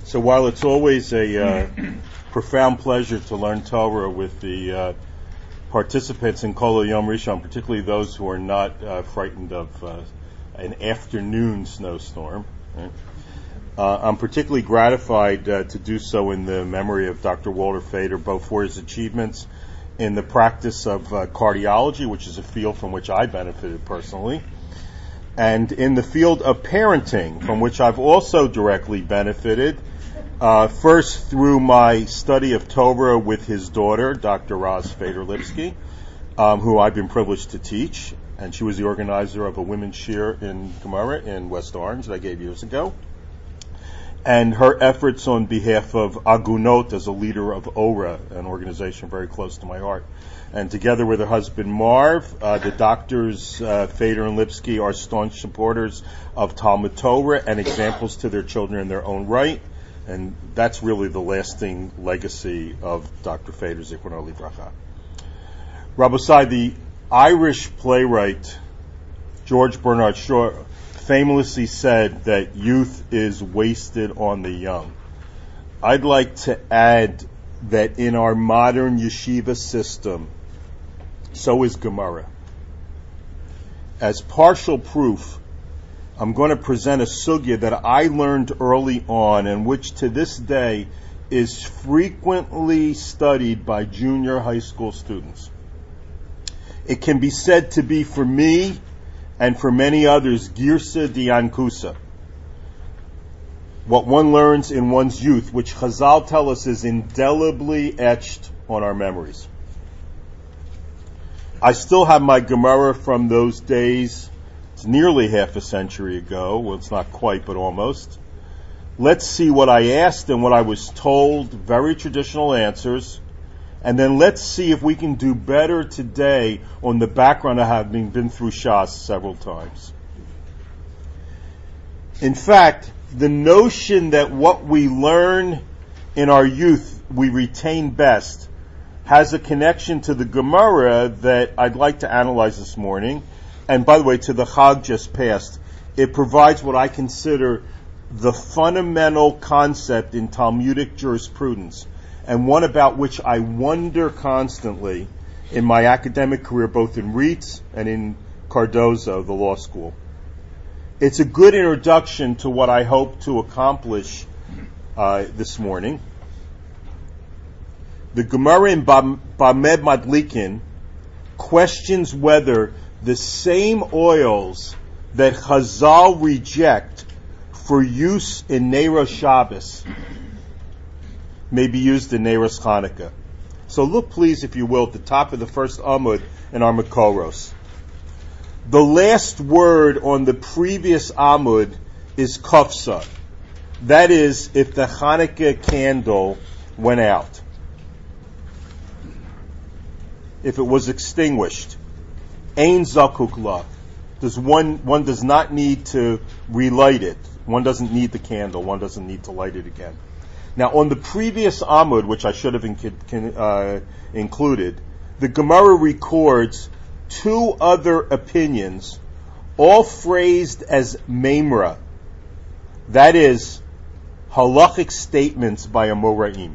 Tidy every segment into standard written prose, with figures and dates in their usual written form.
So while it's always a profound pleasure to learn Torah with the participants in Kol Yom Rishon, particularly those who are not frightened of an afternoon snowstorm, right? I'm particularly gratified to do so in the memory of Dr. Walter Fader, both for his achievements in the practice of cardiology, which is a field from which I benefited personally, and in the field of parenting, from which I've also directly benefited, first through my study of Torah with his daughter, Dr. Roz Fader-Lipsky, who I've been privileged to teach, and she was the organizer of a women's shir in Gemara in West Orange that I gave years ago, and her efforts on behalf of Agunot as a leader of ORA, an organization very close to my heart. And together with her husband Marv, the doctors Fader and Lipsky are staunch supporters of Talmud Torah and examples to their children in their own right. And that's really the lasting legacy of Dr. Fader, Zichrono Livracha. Rabbosai, the Irish playwright George Bernard Shaw famously said that youth is wasted on the young. I'd like to add that in our modern yeshiva system, so is Gemara. As partial proof, I'm going to present a sugya that I learned early on and which to this day is frequently studied by junior high school students. It can be said to be for me and for many others, Girsa Diankusa, what one learns in one's youth, which Chazal tell us is indelibly etched on our memories. I still have my Gemara from those days. It's nearly half a century ago. Well, it's not quite, but almost. Let's see what I asked and what I was told, very traditional answers. And then let's see if we can do better today on the background of having been through Shas several times. In fact, the notion that what we learn in our youth we retain best has a connection to the Gemara that I'd like to analyze this morning. And by the way, to the Chag just passed, it provides what I consider the fundamental concept in Talmudic jurisprudence, and one about which I wonder constantly in my academic career, both in RIETS and in Cardozo, the law school. It's a good introduction to what I hope to accomplish this morning. The Gemara in Bamed Madlikin questions whether the same oils that Chazal reject for use in Neiros Shabbos may be used in Neiros Chanukah. So look, please, if you will, at the top of the first Amud in our Makoros. The last word on the previous Amud is Kofsa. That is, if the Chanukah candle went out. If it was extinguished. Ein zakuk la. One does not need to relight it. One doesn't need the candle. One doesn't need to light it again. Now, on the previous Amud, which I should have included, the Gemara records two other opinions, all phrased as Memra. That is, halachic statements by Amoraim.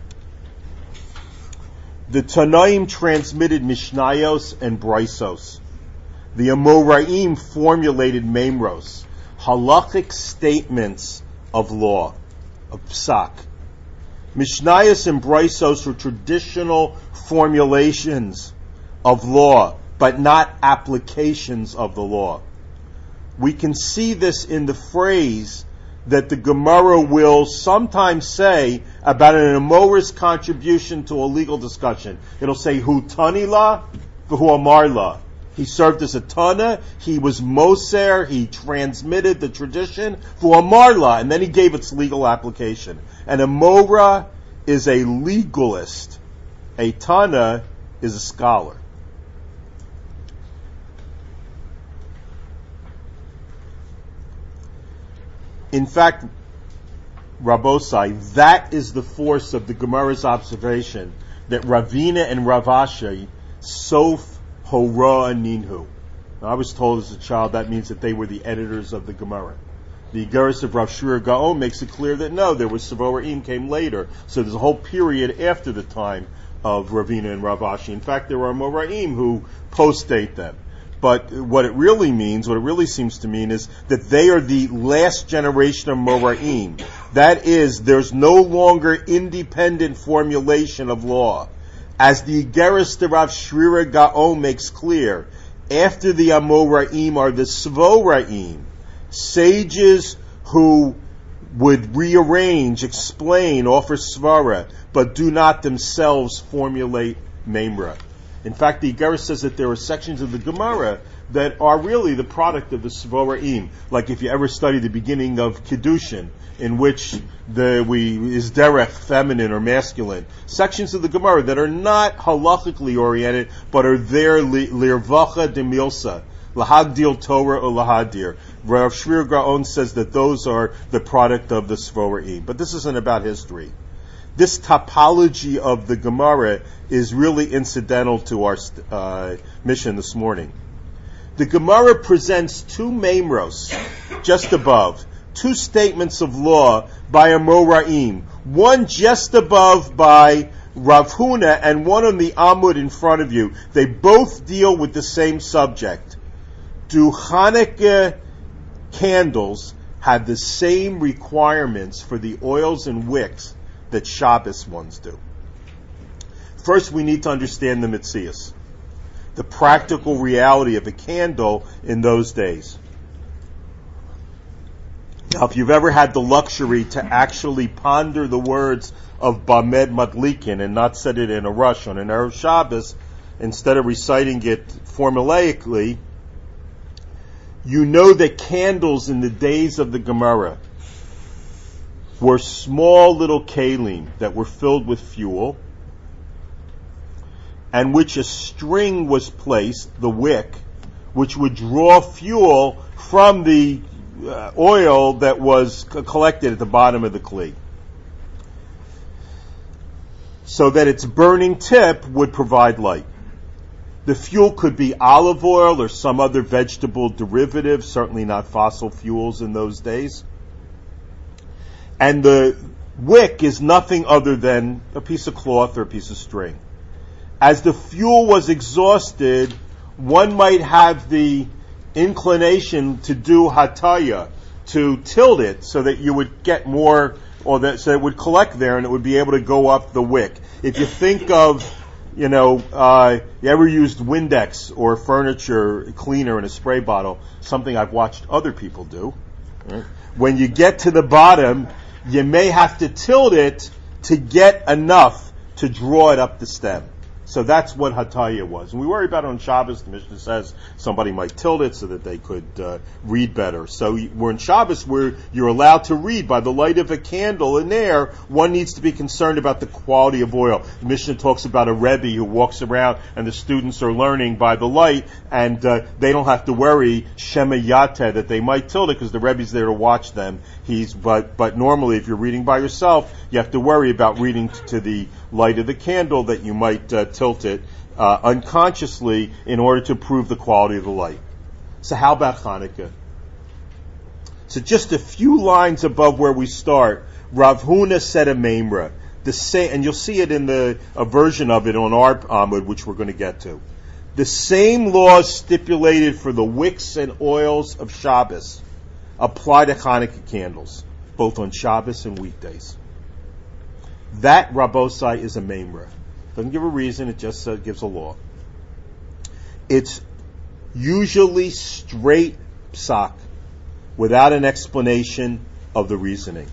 The Tanaim transmitted Mishnayos and Brisos. The Amoraim formulated Memros, halachic statements of law, of psak. Mishnayos and Brisos are traditional formulations of law, but not applications of the law. We can see this in the phrase that the Gemara will sometimes say about an Amora's contribution to a legal discussion. It'll say, Hu tani la, v'hu amar la. He served as a Tana, he was Moser, he transmitted the tradition, v'hu amar la, and then he gave its legal application. An Amora is a legalist. A Tana is a scholar. In fact, Rabbosai, that is the force of the Gemara's observation that Ravina and Rav Ashi sof hora ninhu. Now, I was told as a child that means that they were the editors of the Gemara. The Igeris of Rav Shrir Gaon makes it clear that no, there was Savoraim came later. So there's a whole period after the time of Ravina and Rav Ashi. In fact, there are Amoraim who post-date them. But what it really means, what it really seems to mean, is that they are the last generation of Moraim. That is, there's no longer independent formulation of law. As the Igeris de Rav Shrir Gaon makes clear, after the Amoraim are the Svoraim, sages who would rearrange, explain, offer svara, but do not themselves formulate memra. In fact, the Igeris says that there are sections of the Gemara that are really the product of the Svoraim. Like if you ever study the beginning of Kiddushin, in which is derech feminine or masculine. Sections of the Gemara that are not halachically oriented, but are there lirvacha de milsa, lahagdil Torah or lahadir. Rav Shrir Gaon says that those are the product of the Svoraim. But this isn't about history. This topology of the Gemara is really incidental to our mission this morning. The Gemara presents two memros just above, two statements of law by Amoraim, one just above by Rav Huna and one on the Amud in front of you. They both deal with the same subject. Do Hanukkah candles have the same requirements for the oils and wicks that Shabbos ones do? First, we need to understand the Metzias, the practical reality of a candle in those days. Now, if you've ever had the luxury to actually ponder the words of Bamed Madlikin and not said it in a rush on an Erev Shabbos, instead of reciting it formulaically, you know that candles in the days of the Gemara were small little kalim that were filled with fuel, and which a string was placed, the wick, which would draw fuel from the oil that was collected at the bottom of the kli, so that its burning tip would provide light. The fuel could be olive oil or some other vegetable derivative, certainly not fossil fuels in those days. And the wick is nothing other than a piece of cloth or a piece of string. As the fuel was exhausted, one might have the inclination to do hataya, to tilt it so that you would get more, or that so it would collect there and it would be able to go up the wick. If you think of, you ever used Windex or furniture cleaner in a spray bottle, something I've watched other people do, right? When you get to the bottom, you may have to tilt it to get enough to draw it up the stem. So that's what Hataya was. And we worry about it on Shabbos. The Mishnah says somebody might tilt it so that they could read better. So we're in Shabbos where you're allowed to read by the light of a candle. And there, one needs to be concerned about the quality of oil. The Mishnah talks about a Rebbe who walks around and the students are learning by the light, and they don't have to worry Shema Yateh that they might tilt it because the Rebbe's there to watch them. But normally if you're reading by yourself, you have to worry about reading to the light of the candle that you might tilt it unconsciously in order to prove the quality of the light. So how about Hanukkah? So just a few lines above where we start, Rav Huna said a memra. The same, and you'll see it in a version of it on our Amud, which we're going to get to. The same laws stipulated for the wicks and oils of Shabbos apply to Hanukkah candles, both on Shabbos and weekdays. That, Rabbosai, is a memra. Doesn't give a reason, it just gives a law. It's usually straight psak, without an explanation of the reasoning.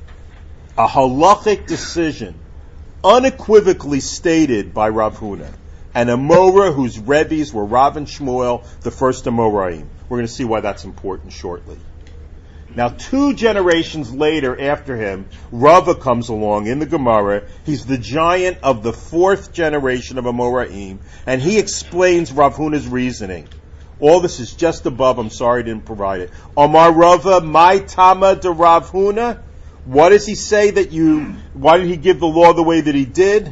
A halachic decision, unequivocally stated by Rav Huna, and a Mora whose Rebbe's were Rav and Shmuel, the first Amoraim. We're going to see why that's important shortly. Now, 2 generations later after him, Rava comes along in the Gemara. He's the giant of the 4th generation of Amoraim, and he explains Rav Huna's reasoning. All this is just above. I'm sorry I didn't provide it. Amar Rava, my tama de Rav Huna. What does he say why did he give the law the way that he did?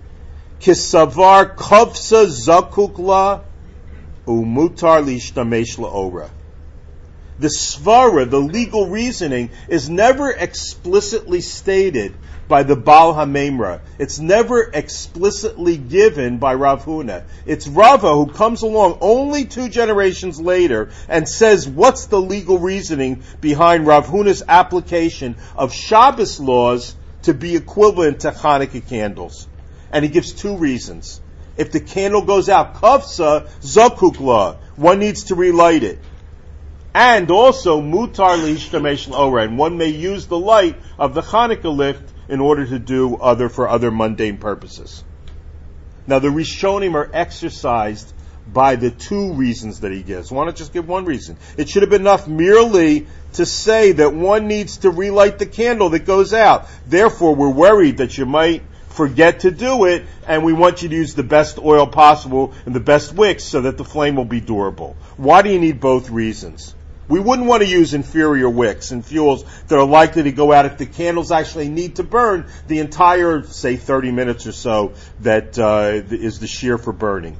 Kisavar kavsa zakukla umutar lishtamesh laora. the svara, the legal reasoning, is never explicitly stated by the Baal HaMeimra. It's never explicitly given by Rav Huna. It's Rava who comes along only 2 generations later and says, what's the legal reasoning behind Rav Huna's application of Shabbos laws to be equivalent to Hanukkah candles? And he gives 2 reasons. If the candle goes out, kavsa zakuk la, one needs to relight it. And also, mutar lishtamesh l'ora, and one may use the light of the Hanukkah licht in order to do for other mundane purposes. Now, the Rishonim are exercised by the 2 reasons that he gives. Why not just give 1 reason? It should have been enough merely to say that one needs to relight the candle that goes out. Therefore, we're worried that you might forget to do it, and we want you to use the best oil possible and the best wicks so that the flame will be durable. Why do you need both reasons? We wouldn't want to use inferior wicks and fuels that are likely to go out if the candles actually need to burn the entire, say, 30 minutes or so that is the shear for burning.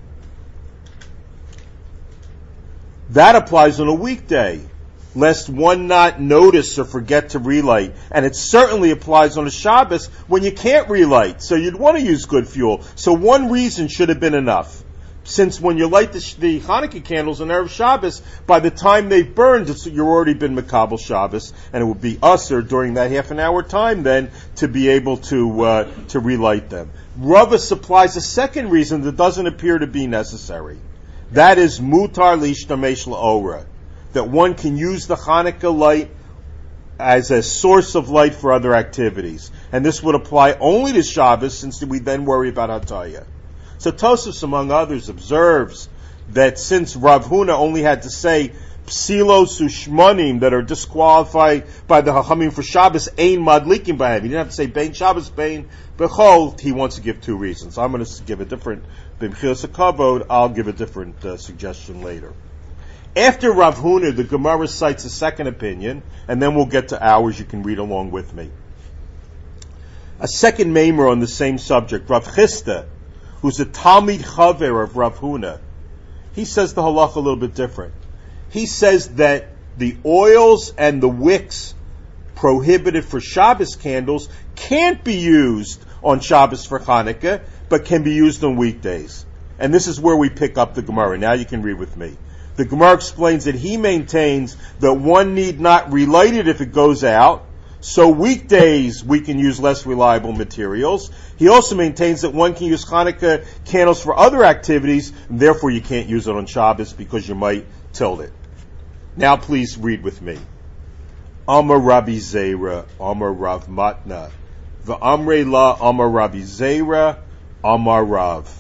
That applies on a weekday, lest one not notice or forget to relight. And it certainly applies on a Shabbos when you can't relight, so you'd want to use good fuel. So 1 reason should have been enough. Since when you light the Hanukkah candles on Erev Shabbos, by the time they've burned, you've already been Makabel Shabbos, and it would be usher during that half an hour time then to be able to relight them. Rava supplies a second reason that doesn't appear to be necessary. That is mutar lishtamesh l'ora, that one can use the Hanukkah light as a source of light for other activities. And this would apply only to Shabbos, since we then worry about Hataya. So Tosafos, among others, observes that since Rav Huna only had to say psilos ushmanim that are disqualified by the Hachamim for Shabbos, ein madlikim b'hem. He didn't have to say bein Shabbos, bein bechol. He wants to give 2 reasons. I'm going to give a different, b'mchilas hakavod, I'll give a different suggestion later. After Rav Huna, the Gemara cites a second opinion, and then we'll get to ours. You can read along with me. A second maimer on the same subject, Rav Chisda, who's a Talmid Chaver of Rav Huna, he says the halacha a little bit different. He says that the oils and the wicks prohibited for Shabbos candles can't be used on Shabbos for Hanukkah, but can be used on weekdays. And this is where we pick up the Gemara. Now you can read with me. The Gemara explains that he maintains that one need not relight it if it goes out, so weekdays we can use less reliable materials. He also maintains that one can use Hanukkah candles for other activities, and therefore you can't use it on Shabbos because you might tilt it. Now please read with me. Amar Rabbi Zera, Amar Rav Matna, V'amrei la Amar Rabbi Zera, Amar Rav.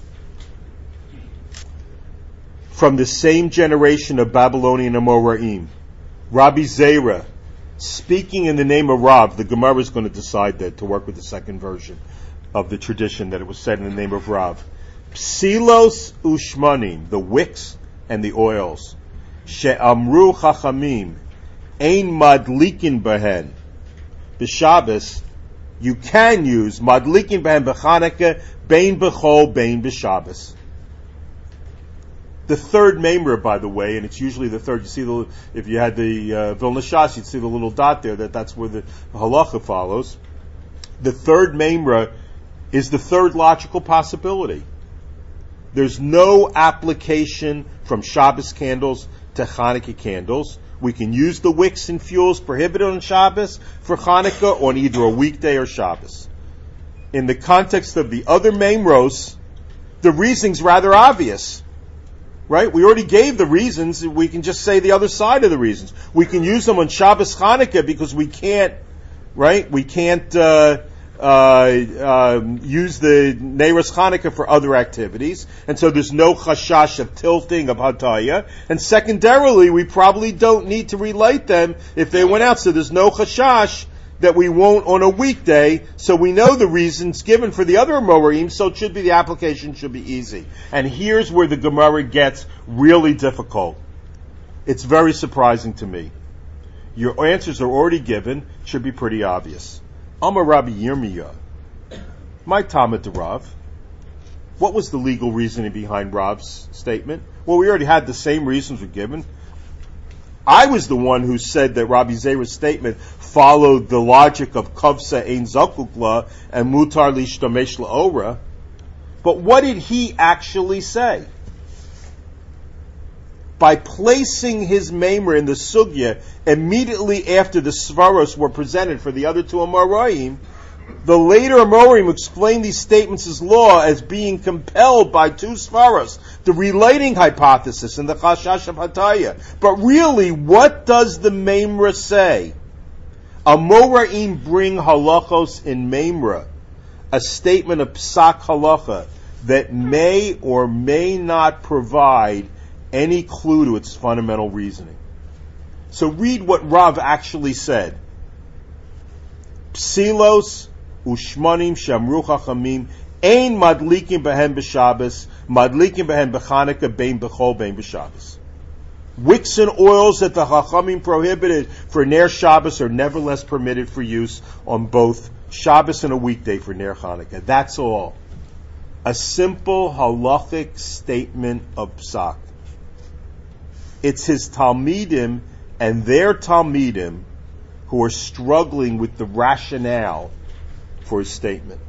From the same generation of Babylonian Amoraim, Rabbi Zera, speaking in the name of Rav, the Gemara is going to decide that, to work with the second version of the tradition, that it was said in the name of Rav. Psilos ushmanim, the wicks and the oils. She'amru chachamim, ein madlikin behen. B'Shabbos, you can use madlikin behen b'Chanukah, bein b'chol, bein b'Shabbos. The third maimer, by the way, and it's usually the third. You see, if you had the Vilna Shas, you'd see the little dot there. That's where the halacha follows. The third maimer is the third logical possibility. There's no application from Shabbos candles to Hanukkah candles. We can use the wicks and fuels prohibited on Shabbos for Hanukkah on either a weekday or Shabbos. In the context of the other maimros, the reasoning's rather obvious. Right? We already gave the reasons. We can just say the other side of the reasons. We can use them on Shabbos Hanukkah because we can't, right? We can't use the Neiros Hanukkah for other activities. And so there's no chashash of tilting, of hataya. And secondarily, we probably don't need to relight them if they went out. So there's no chashash that we won't on a weekday, so we know the reasons given for the other Amoraim, so it should be, the application should be easy. And here's where the Gemara gets really difficult. It's very surprising to me. Your answers are already given, should be pretty obvious. Amar Rabbi Yirmiyah, my Talmud to Rav. What was the legal reasoning behind Rav's statement? Well, we already had the same reasons we're given. I was the one who said that Rabbi Zera's statement followed the logic of Kavsa Ein Zakukla and Mutar Lishtamesh La'ora. But what did he actually say? By placing his Maimer in the Sugya immediately after the Svaros were presented for the other two Amoraim, the later Amoraim explained these statements as law as being compelled by two Svaros, the relating hypothesis and the Chashash of Hataya. But really, what does the Maimra say? Amoraim bring halachos in Maimra, a statement of Psak halacha that may or may not provide any clue to its fundamental reasoning. So read what Rav actually said. Psilos ushmanim shamru chachamim ein madlikim behem b'Shabbos, madlikim behem b'Chanukah, bein b'chol, bein b'Shabbos. Wicks and oils that the chachamim prohibited for Ner Shabbos are nevertheless permitted for use on both Shabbos and a weekday for Ner Chanukah. That's all. A simple halachic statement of psak. It's his Talmidim and their Talmidim who are struggling with the rationale for his statement.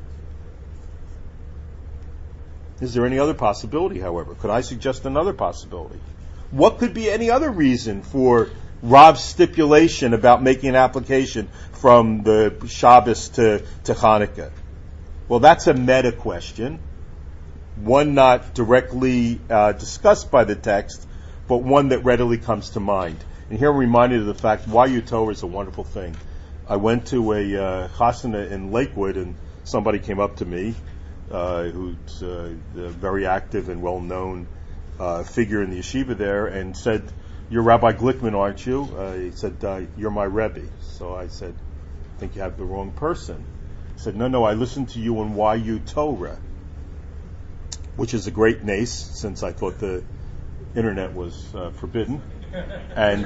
Is there any other possibility, however? Could I suggest another possibility? What could be any other reason for Rav's stipulation about making an application from the Shabbos to Chanukah? Well, that's a meta question, one not directly discussed by the text, but one that readily comes to mind. And here I'm reminded of the fact YU Torah is a wonderful thing. I went to a chasana in Lakewood, and somebody came up to me, who's a very active and well-known figure in the yeshiva there, and said, "You're Rabbi Glickman, aren't you?" He said, "You're my Rebbe." So I said, "I think you have the wrong person." He said, No, I listened to you on YU Torah, which is a great nace, since I thought the internet was forbidden. And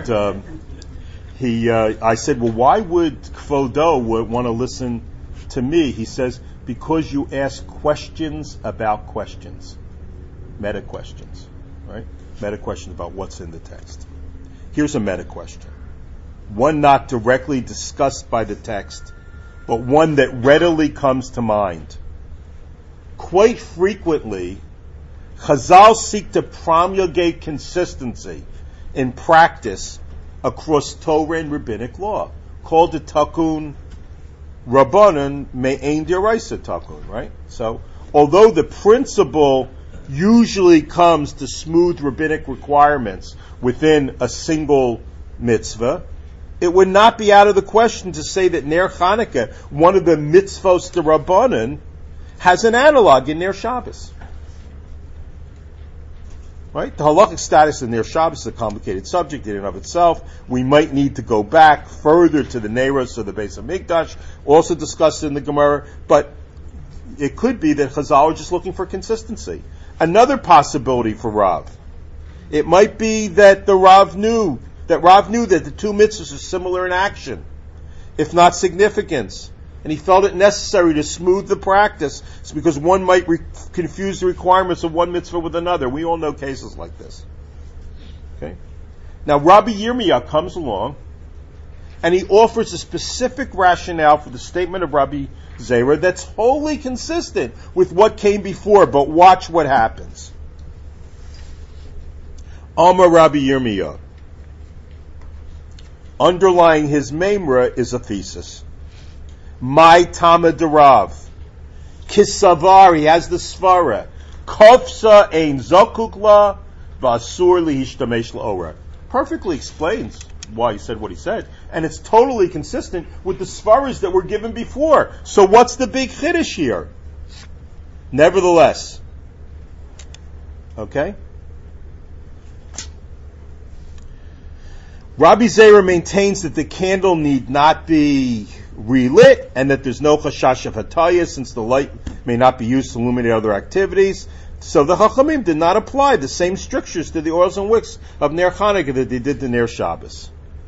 I said, well, why would Kvodo want to listen to me? He says, because you ask questions about questions. Meta questions, right? Meta questions about what's in the text. Here's a meta question. One not directly discussed by the text, but one that readily comes to mind. Quite frequently, Chazal seek to promulgate consistency in practice across Torah and rabbinic law, called the Takun Rabbanan Me'ein D'Oraisa Takun, right? So, although the principle usually comes to smooth rabbinic requirements within a single mitzvah, it would not be out of the question to say that Ner Chanukah, one of the mitzvos to Rabbanan, has an analog in Ner Shabbos. Right? The halachic status of Ner Shabbos is a complicated subject in and of itself. We might need to go back further to the Neiros of the Beis HaMikdash, also discussed in the Gemara, but it could be that Chazal are just looking for consistency. Another possibility for Rav. It might be that Rav knew that the two mitzvahs are similar in action, if not significance. And he felt it necessary to smooth the practice because one might confuse the requirements of one mitzvah with another. We all know cases like this. Okay. Now Rabbi Yirmiyah comes along and he offers a specific rationale for the statement of Rabbi Zera that's wholly consistent with what came before, but watch what happens. Amar Rabbi Yirmiyah. Underlying his Maimra is a thesis. My Tama Derav. Kisavar, he has the Svara. Kofsa ein Zokukla, Vasur lihishtamesh la'ora. Perfectly explains why he said what he said. And it's totally consistent with the Svaras that were given before. So what's the big chiddush here? Nevertheless. Okay? Rabbi Zera maintains that the candle need not be relit and that there's no chashash of hataya since the light may not be used to illuminate other activities. So the Chachamim did not apply the same strictures to the oils and wicks of Ner Chanukah that they did to Ner Shabbos.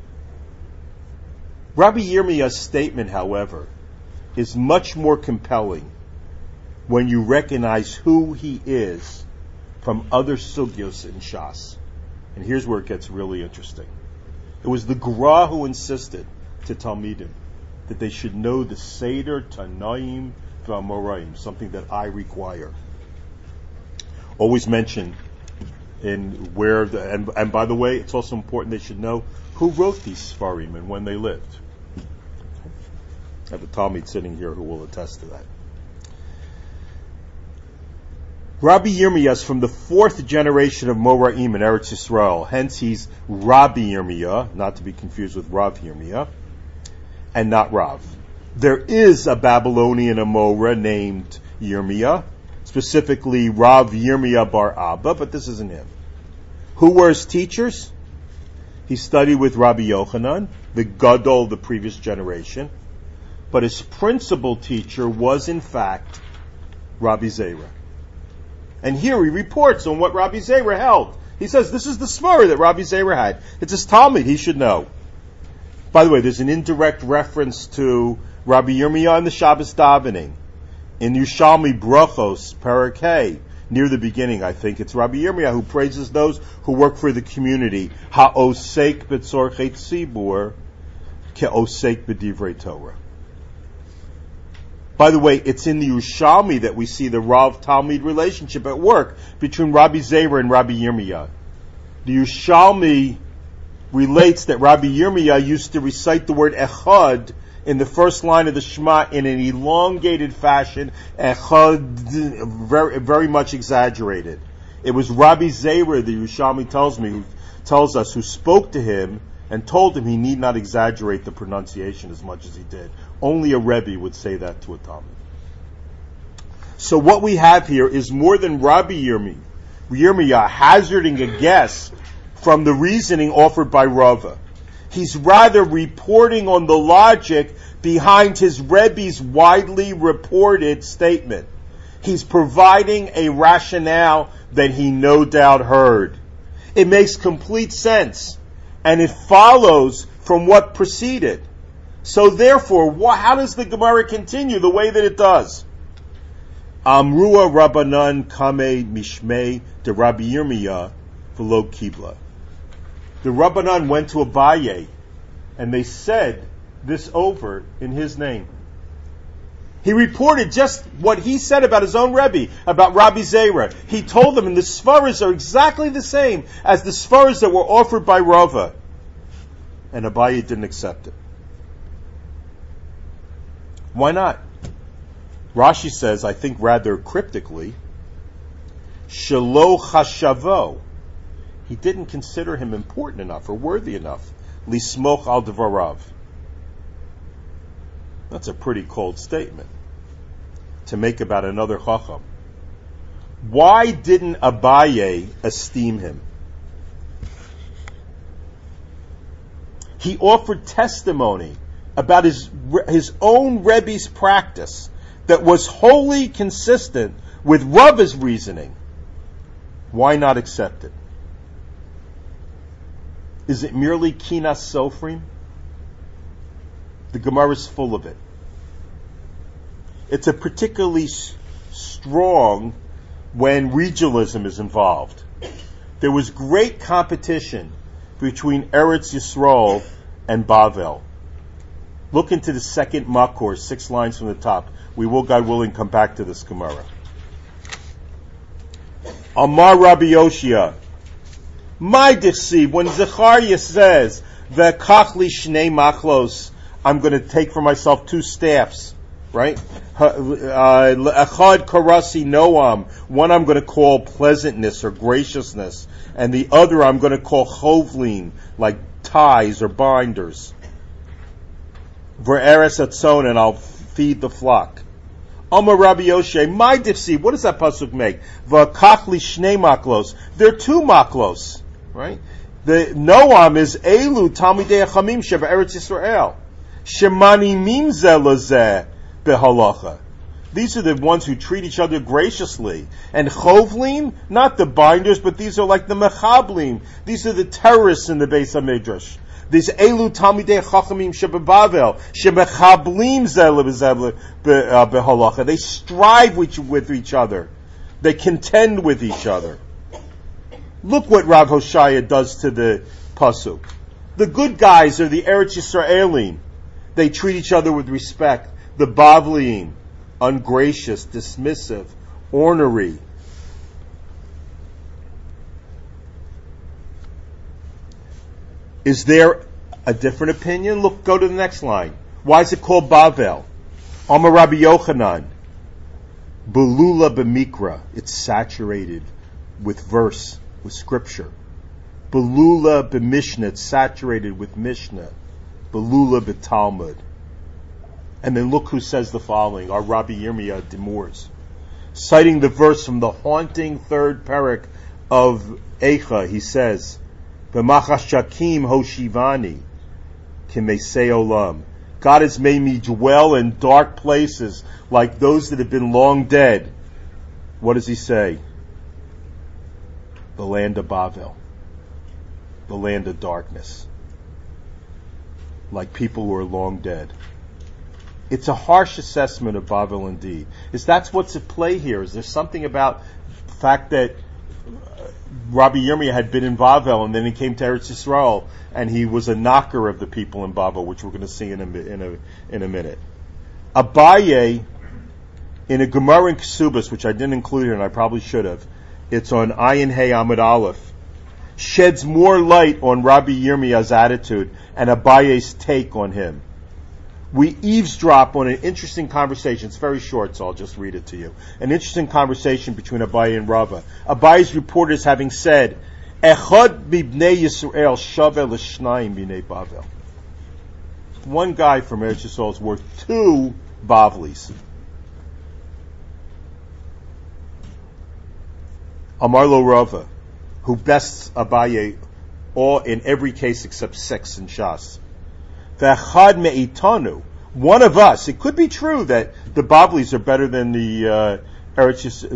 Rabbi Yirmiyah's statement, however, is much more compelling when you recognize who he is from other sugyos in Shas. And here's where it gets really interesting. It was the Gra who insisted to Talmidim that they should know the Seder, Tanaim, V'Amoraim, something that I require. Always mention in where, and by the way, it's also important they should know who wrote these Sfarim and when they lived. I have a Talmid sitting here who will attest to that. Rabbi Yirmiyah is from the 4th generation of Moraim in Eretz Yisrael. Hence he's Rabbi Yirmiyah, not to be confused with Rav Yirmiyah, and not Rav. There is a Babylonian Amora named Yirmiyah, specifically Rav Yirmiyah bar Abba, but this isn't him. Who were his teachers? He studied with Rabbi Yochanan, the Gadol of the previous generation, but his principal teacher was in fact Rabbi Zera. And here he reports on what Rabbi Zera held. He says, this is the Svara that Rabbi Zera had. It's his Talmud, he should know. By the way, there's an indirect reference to Rabbi Yirmiyah in the Shabbos davening. In Yushalmi Brachos, Parakeh, near the beginning, I think, it's Rabbi Yirmiyah who praises those who work for the community. Ha'osek b'tzorchei tzibur ke'osek b'divrei Torah. By the way, it's in the Yushalmi that we see the Rav-Talmid relationship at work between Rabbi Zera and Rabbi Yirmiyah. The Yushalmi relates that Rabbi Yirmiyah used to recite the word Echad in the first line of the Shema in an elongated fashion, Echad, very, very much exaggerated. It was Rabbi Zera, the Yushalmi tells us, who spoke to him and told him he need not exaggerate the pronunciation as much as he did. Only a Rebbe would say that to a Talmud. So what we have here is more than Rabbi Yirmiyah hazarding a guess from the reasoning offered by Rava. He's rather reporting on the logic behind his Rebbe's widely reported statement. He's providing a rationale that he no doubt heard. It makes complete sense, and it follows from what preceded. So therefore, how does the Gemara continue the way that it does? Amrua Rabbanan Kame Mishmei de Rabbi Yirmiyah v'lo Kibla. The Rabbanan went to Abaye, and they said this over in his name. He reported just what he said about his own Rebbe, about Rabbi Zera. He told them, and the Svaras are exactly the same as the Svaras that were offered by Rava. And Abaye didn't accept it. Why not? Rashi says, I think rather cryptically, Shelo chashavo. He didn't consider him important enough or worthy enough. Lismoch al devarav. That's a pretty cold statement to make about another chacham. Why didn't Abaye esteem him? He offered testimony about his own Rebbe's practice that was wholly consistent with Rava's reasoning. Why not accept it? Is it merely kinas sofrim? The Gemara is full of it. It's a particularly strong when regionalism is involved. There was great competition between Eretz Yisrael and Bavel. Look into the second Makor, 6 lines from the top. We will, God willing, come back to this Gemara. Amar Rabbi Yoshia. My dechsiv, when Zechariah says, V'kachli shnei machlos, I'm going to take for myself 2 staffs, right? Echad karasi noam, one I'm going to call pleasantness or graciousness, and the other I'm going to call chovlin, like ties or binders. V'eres atzon, and I'll feed the flock. Amar Rabbi Yoshe, my dechsiv, what does that pasuk make? V'kachli shnei maklos, there are 2 maklos, right? The Noam is Elu Talmidei Achamim Sheva Eretz Yisrael. Shemani mimzeh lazeh behalacha. These are the ones who treat each other graciously. And Chovlim, not the binders, but these are like the Mechablim. These are the terrorists in the Beis HaMidrash. These Elu Talmidei Chachamim Sheba Bavel, Shemechablim zeh behalacha. They strive with each other. They contend with each other. Look what Rav Hoshaya does to the pasuk. The good guys are the Eretz Yisraelim. They treat each other with respect. The Bavliim, ungracious, dismissive, ornery. Is there a different opinion? Look, go to the next line. Why is it called Bavel? Amar Rabbi Yochanan. Belula b'mikra. It's saturated with verse, with scripture. Belula b'mishnah. It's saturated with mishnah. Belula b'talmud. And then look who says the following. Our Rabbi Yirmiyah Demurs. Citing the verse from the haunting third parak of Eicha, he says, V'machashakim hoshivani kimesei olam. God has made me dwell in dark places like those that have been long dead. What does he say? The land of Bavel. The land of darkness. Like people who are long dead. It's a harsh assessment of Bavel indeed. That's what's at play here. Is there something about the fact that Rabbi Yirmiyah had been in Bavel and then he came to Eretz Yisrael and he was a knocker of the people in Bavel, which we're going to see in a minute. Abaye, in a Gemara in Kesubos, which I didn't include here and I probably should have, it's on Ayin Hey Amud Aleph, sheds more light on Rabbi Yirmiyah's attitude and Abaye's take on him. We eavesdrop on an interesting conversation. It's very short, so I'll just read it to you. An interesting conversation between Abaye and Rava. Abaye is reported as having said, Echad b'bnei Yisrael shaveh l'shnayim b'nei Bavel. One guy from Eretz Yisrael is worth 2 Bavlis. Amar lo Rava, who bests Abaye all in every case except 6 in Shas. V'echad me'itanu, one of us. It could be true that the Bavlis are better than the Eretz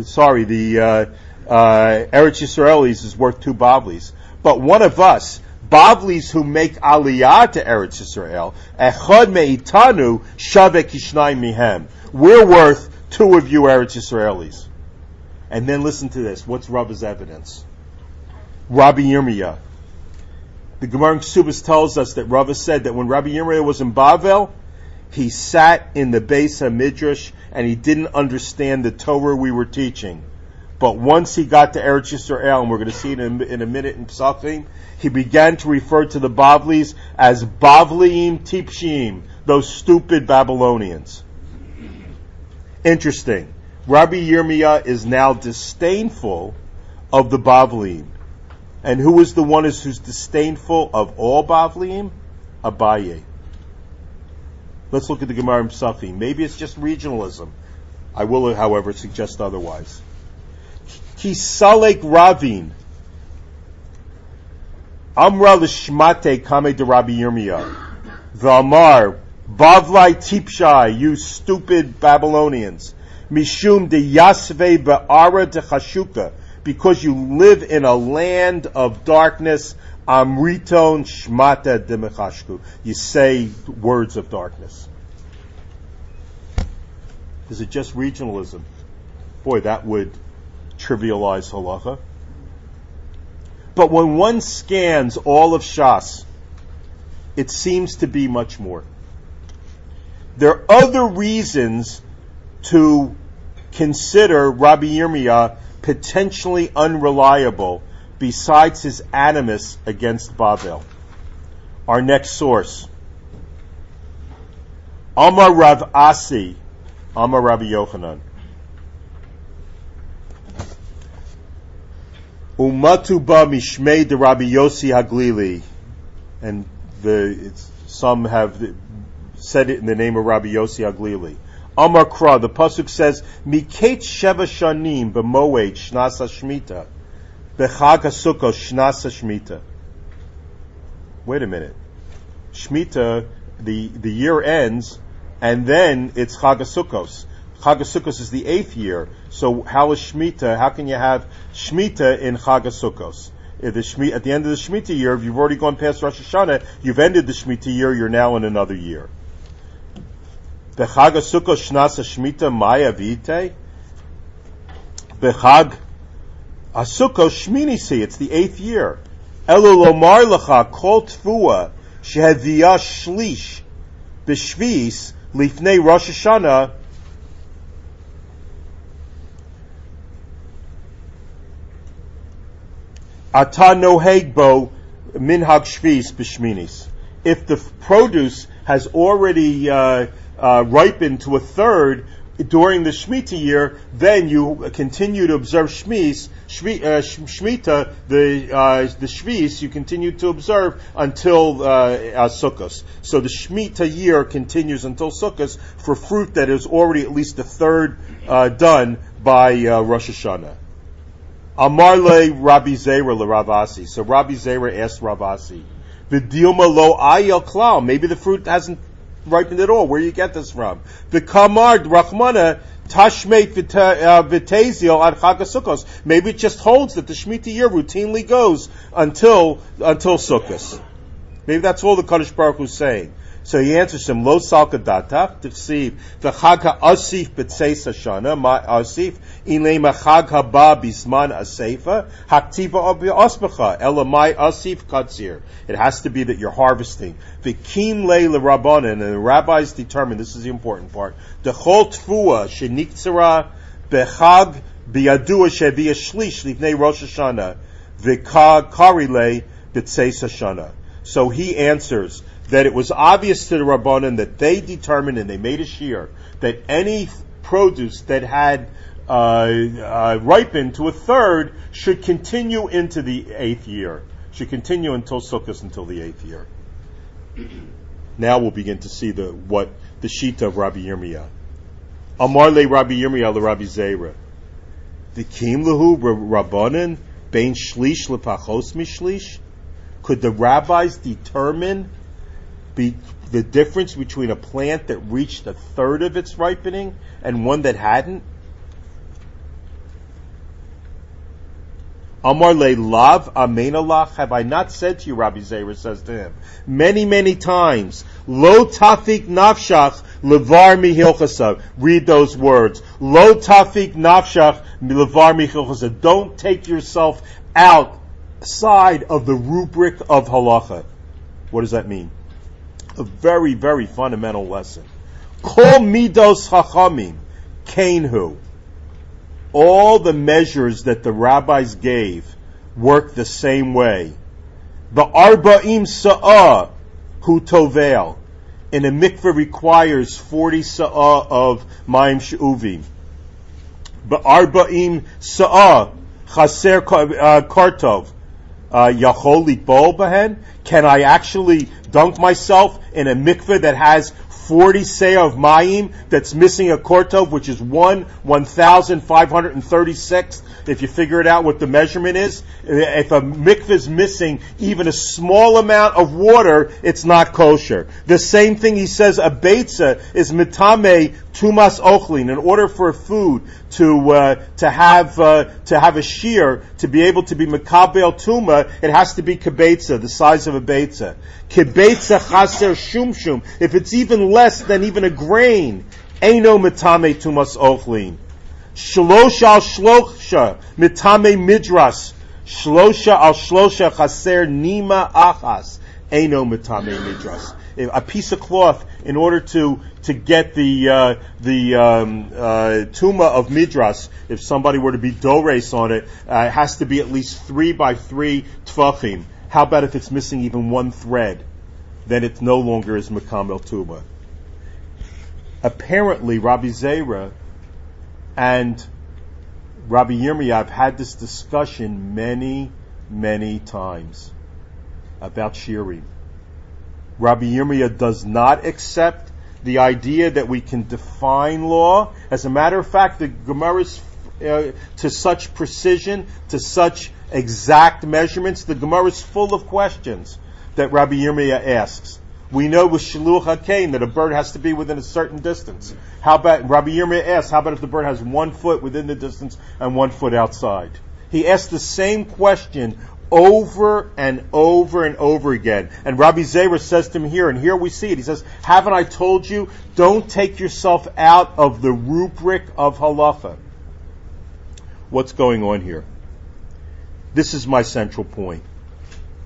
Yisraelis is worth 2 Bavlis. But one of us, Bavlis who make Aliyah to Eretz Yisrael, echad me'itanu shaveh kishnai mihem. We're worth 2 of you Eretz Yisraelis. And then listen to this. What's Rava's evidence? Rabbi Yirmiyah. The Gemara in Kesubos tells us that Rava said that when Rabbi Yirmiyah was in Bavel, he sat in the Beis HaMidrash and he didn't understand the Torah we were teaching. But once he got to Eretz Yisrael, and we're going to see it in a minute in Pesachim, he began to refer to the Bavlis as Bavliim Tipshim, those stupid Babylonians. Interesting. Rabbi Yirmiyah is now disdainful of the Bavliim. And who is the one who's disdainful of all Bavliim? Abaye. Let's look at the Gemara in Pesachim. Maybe it's just regionalism. I will, however, suggest otherwise. Ki salek ravin. Amra l'shmate kame de Rabbi Yirmiyah. V'amar, Bavlai tipshai, you stupid Babylonians. Mishum de yasve ba'ara de chashuka. Because you live in a land of darkness, amriton shmata demechashku. You say words of darkness. Is it just regionalism? Boy, that would trivialize halacha. But when one scans all of Shas, it seems to be much more. There are other reasons to consider Rabbi Yirmiyah potentially unreliable besides his animus against Bavel. Our next source. Amar Rav Asi, Amar Rabbi Yochanan. Umatu ba mishmei de Rabbi Yossi Haglili. And some have said it in the name of Rabbi Yossi Haglili. Amar Kra, the pasuk says, Miket sheva shanim b'moed shnas hashmita, b'chag hasukos shnas hashmita. Wait a minute. Shmita, the year ends, and then it's Chag HaSukkos. Chag HaSukkos is the 8th year. So how is Shmita? How can you have Shmita in Chag HaSukkos? At the end of the Shmita year, if you've already gone past Rosh Hashanah, you've ended the Shmita year, you're now in another year. Bechag HaSukkos Shnas HaShmita Maya Vite. Bechag HaSukkos Shminisi. It's the 8th year. Elo lomar lecha kol tfua sheheviyah shlish b'shvis lifnei Rosh Hashanah ata noheg bo minhag shvis b'shminis. If the produce has already ripened to a third during the Shemitah year, then you continue to observe Shemitah, the Shvis, you continue to observe until Sukkos. So the Shemitah year continues until Sukkos for fruit that is already at least a third done by Rosh Hashanah. Amar le Rabbi Zera le Ravasi. So Rabbi Zera asked Ravasi, V'dilma lo ayel klal. Maybe the fruit hasn't ripened at all. Where do you get this from? The kamar rachmana tashmeit v'teziel ad Chag HaSukkos. Maybe it just holds that the Shemitah year routinely goes until Sukkos. Maybe that's all the Kadosh Baruch Hu is saying. So he answers him, Lo salka datach, t'chsiv, v'chag ha'asif b'tzeis hashana, ma'asif, inei ma'chag haba bisman aseifa, haktiva b'osbecha, elamai asif katzir. It has to be that you're harvesting. V'kim lei l'rabbanan, and the rabbis determine, this is the important part, d'chol tfua, sheniktzera, b'chag, b'yadua sheviya shlish, livnei Rosh Hashanah, v'kag karilei b'tzeis hashana. So he answers, that it was obvious to the Rabbanan that they determined, and they made a shiur, that any produce that had ripened to a third should continue into the 8th year. Should continue until Sukkot, until the 8th year. Now we'll begin to see the shita of Rabbi Yirmiyah. Amar le Rabbi Yirmiyah le Rabbi Zera. V'kim lehu Rabbanan bein shlish lepachos mishlish. Could the rabbis determine the difference between a plant that reached a third of its ripening and one that hadn't? Amar le lav amenalach. Have I not said to you, Rabbi Zera says to him, many, many times, lo tafik nafshach levar mihilchasav. Read those words. Lo tafik nafshach levar mihilchasav. Don't take yourself outside of the rubric of halacha. What does that mean? A very, very fundamental lesson. Kol midos chachamim kainhu. All the measures that the rabbis gave work the same way. Ba'arba'im sa'ah hu tovel. And a mikveh requires 40 sa'ah of mayim she'uvim. Ba'arba'im sa'ah chaser kartov. Yachol litbol bahen. Can I actually dunk myself in a mikveh that has 40 seah of mayim that's missing a kortov, which is 1,536? If you figure it out what the measurement is, if a mikveh is missing even a small amount of water, it's not kosher. The same thing he says, a beitza is mitame tumas ochlin. In order for a food to have a shear, to be able to be makabel tuma, it has to be kibetza, the size of a beitza. Kibetza chaser shumshum. If it's even less than even a grain, eino mitame tumas ochlin. Shlosha al shlosha mitame midras. Shlosha al shlosha chaser nima achas. Eino mitame midras. A piece of cloth, in order to get the tuma of midras, if somebody were to be dores on it, it has to be at least 3 by 3 tfachim. How about if it's missing even one thread? Then it no longer is mekamel tuma. Apparently, Rabbi Zera and Rabbi Yirmiyah have had this discussion many, many times about shiurim. Rabbi Yirmiyah does not accept the idea that we can define law. As a matter of fact, the Gemara is to such precision, to such exact measurements, the Gemara is full of questions that Rabbi Yirmiyah asks. We know with Shiluch HaKain that a bird has to be within a certain distance. How about, Rabbi Yirmiyah asks, how about if the bird has 1 foot within the distance and 1 foot outside? He asks the same question over and over and over again. And Rabbi Zera says to him here, and here we see it, he says, haven't I told you, don't take yourself out of the rubric of halacha. What's going on here? This is my central point.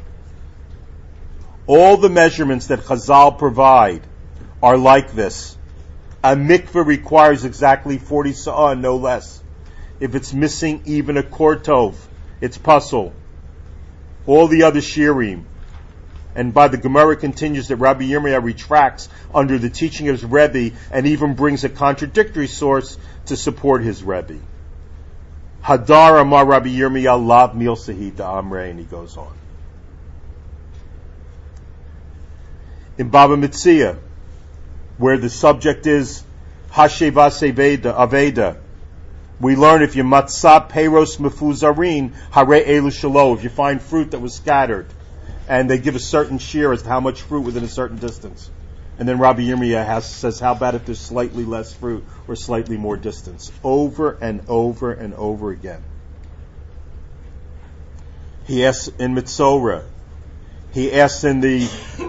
All the measurements that Chazal provide are like this. A mikveh requires exactly 40 sa'ah, no less. If it's missing even a kortov, it's pasul. All the other shirim. And by the Gemara continues that Rabbi Yirmiyah retracts under the teaching of his Rebbe and even brings a contradictory source to support his Rebbe. Hadar Amar Rabbi Yirmiyah Lav Mil Sahita Amre, and he goes on. In Baba Metzia, where the subject is Hasheva Aveda, we learn if you matzah peiros mefuzarin hare elu shalo, if you find fruit that was scattered, and they give a certain shear as to how much fruit within a certain distance. And then Rabbi Yirmiyah says, how about if there's slightly less fruit or slightly more distance? Over and over and over again. He asks in Mitzorah. He asks in the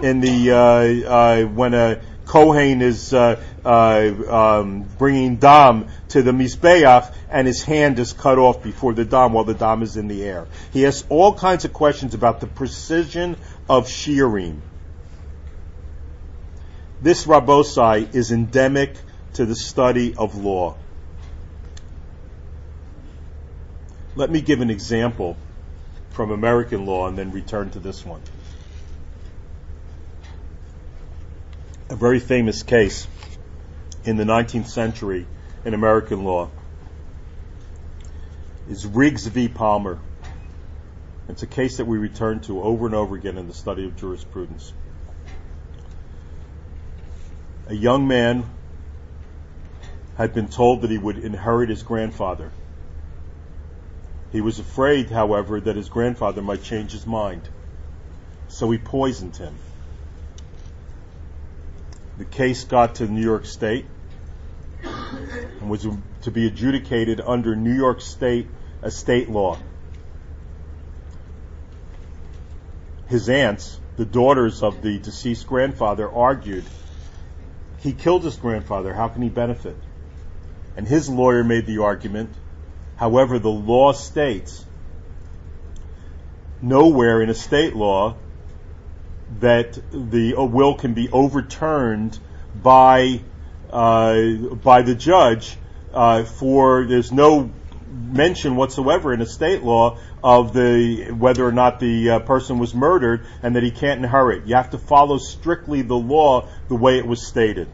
when a Kohen is bringing dam to the Mizbeach and his hand is cut off before the dam while the dam is in the air. He asks all kinds of questions about the precision of shearing. This Rabbosai is endemic to the study of law. Let me give an example from American law and then return to this one. A very famous case in the 19th century in American law is Riggs v. Palmer. It's a case that we return to over and over again in the study of jurisprudence. A young man had been told that he would inherit his grandfather. He was afraid, however, that his grandfather might change his mind, so he poisoned him. The case got to New York State and was to be adjudicated under New York State estate law. His aunts, the daughters of the deceased grandfather, argued, he killed his grandfather, how can he benefit? And his lawyer made the argument, however, the law states nowhere in estate law that the will can be overturned by the judge. There's no mention whatsoever in estate law of whether or not the person was murdered and that he can't inherit. You have to follow strictly the law the way it was stated.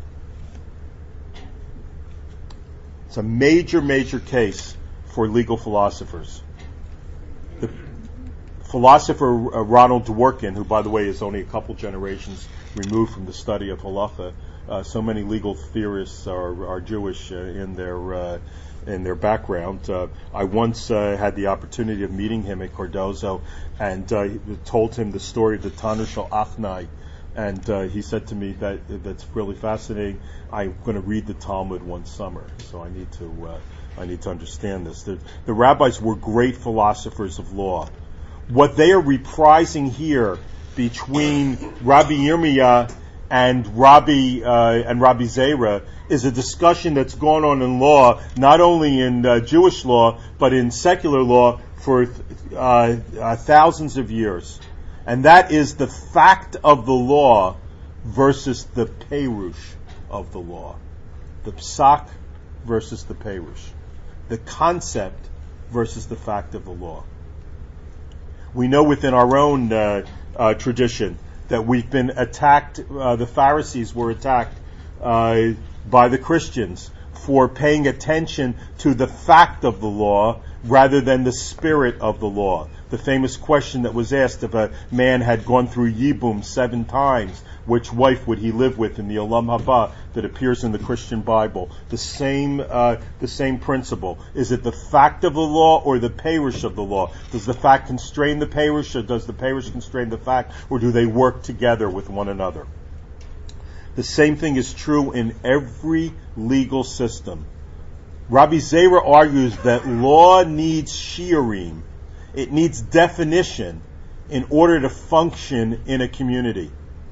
It's a major case for legal philosophers. The philosopher Ronald Dworkin, who by the way is only a couple generations removed from the study of halacha, so many legal theorists are Jewish in their background. I once had the opportunity of meeting him at Cardozo and told him the story of the Tanur Shel Achnai, and he said to me that's really fascinating. I'm going to read the Talmud one summer, so I need to understand this. The rabbis were great philosophers of law. What they are reprising here between Rabbi Yirmiyah and Rabbi Zera is a discussion that's gone on in law, not only in Jewish law, but in secular law for thousands of years. And that is the fact of the law versus the perush of the law. The psak versus the perush. The concept versus the fact of the law. We know within our own tradition that we've been attacked, the Pharisees were attacked by the Christians for paying attention to the fact of the law rather than the spirit of the law. The famous question that was asked if a man had gone through Yibum 7 times, which wife would he live with in the Olam Haba that appears in the Christian Bible? The same principle. Is it the fact of the law or the perush of the law? Does the fact constrain the perush, or does the perush constrain the fact, or do they work together with one another? The same thing is true in every legal system. Rabbi Zera argues that law needs shiurim. It needs definition in order to function in a community.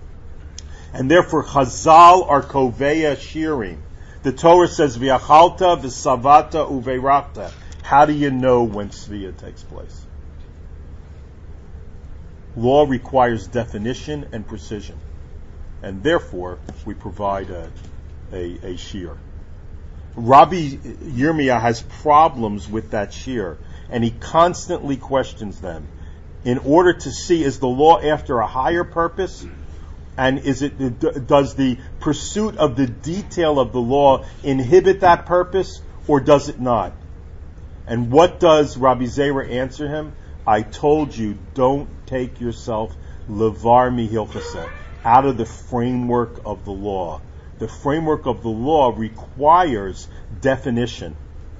And therefore, Chazal are koveya shiurim. The Torah says, V'achalta v'savata uveirachta. How do you know when Tzviya takes place? Law requires definition and precision, and therefore we provide a shear. Rabbi Yirmiyah has problems with that shear, and he constantly questions them in order to see, is the law after a higher purpose, and does the pursuit of the detail of the law inhibit that purpose, or does it not? And what does Rabbi Zera answer him? I told you, don't take yourself levar mihilchasa, out of the framework of the law. The framework of the law requires definition.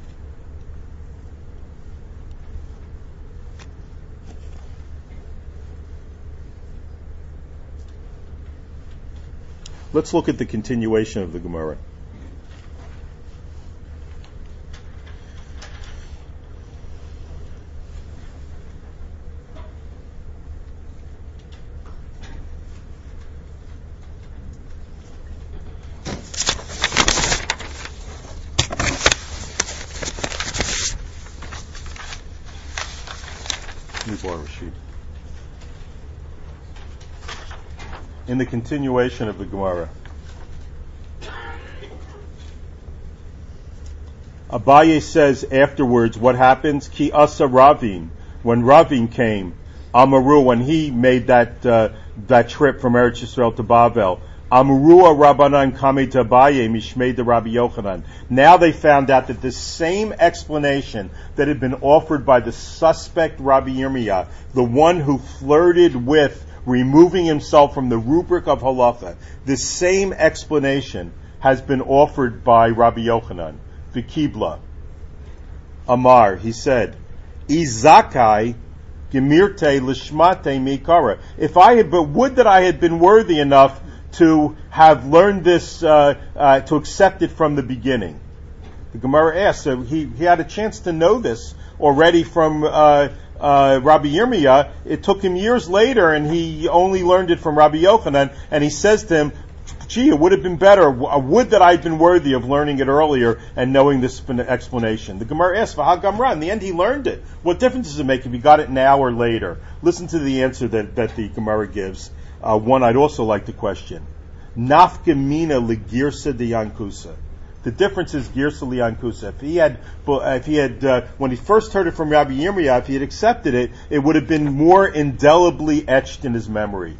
Let's look at the continuation of the Gemara. In the continuation of the Gemara, Abaye says afterwards, what happens? Ki asa Ravin, when Ravin came, Amaru, when he made that trip from Eretz Yisrael to Bavel, Amrua Rabbanan Kame to Abaye Mishmei de Rabbi Yochanan. Now they found out that the same explanation that had been offered by the suspect Rabbi Yirmiyah, the one who flirted with removing himself from the rubric of halacha, the same explanation has been offered by Rabbi Yochanan. V'kibla Amar, he said, Izakai gemirte lishmate mikara. If I had, but would that I had been worthy enough to have learned this, to accept it from the beginning. The Gemara asks, so he had a chance to know this already from Rabbi Yirmiyah. It took him years later, and he only learned it from Rabbi Yochanan, and he says to him, gee, it would have been better, would that I had been worthy of learning it earlier and knowing this explanation. The Gemara asks, V'ha Gamra, in the end he learned it. What difference does it make if he got it now or later? Listen to the answer that the Gemara gives. One I'd also like to question. Nafka mina legirsa de yankusa. The difference is girsa liyankusa. If he had, when he first heard it from Rabbi Yirmiyah, if he had accepted it, it would have been more indelibly etched in his memory.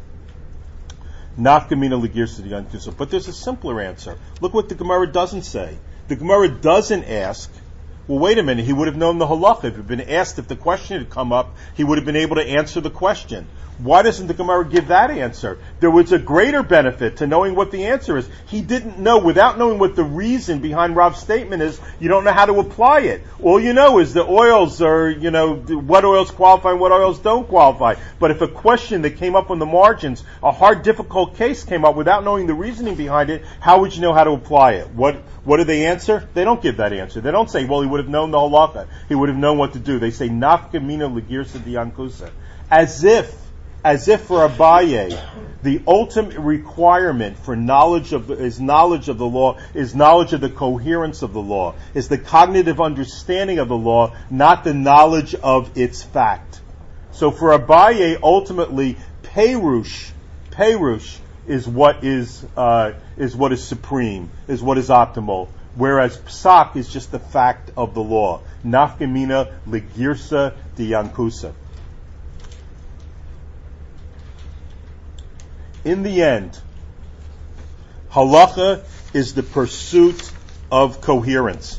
Nafka mina legirsa de yankusa. But there's a simpler answer. Look what the Gemara doesn't say. The Gemara doesn't ask, well, wait a minute, he would have known the halacha. If he had been asked if the question had come up, he would have been able to answer the question. Why doesn't the Gemara give that answer? There was a greater benefit to knowing what the answer is. He didn't know, without knowing what the reason behind Rav's statement is, you don't know how to apply it. All you know is the oils are, what oils qualify and what oils don't qualify. But if a question that came up on the margins, a hard, difficult case came up without knowing the reasoning behind it, how would you know how to apply it? What do they answer? They don't give that answer. They don't say, well, he would have known the halacha. He would have known what to do. They say, nafka mina legirsa diyankusa. As if for Abaye, the ultimate requirement for knowledge of the law, is knowledge of the coherence of the law, is the cognitive understanding of the law, not the knowledge of its fact. So for Abaye, ultimately, Perush is what is supreme, is what is optimal, whereas Psak is just the fact of the law. Nafka mina legirsa diyankusa. In the end, halacha is the pursuit of coherence.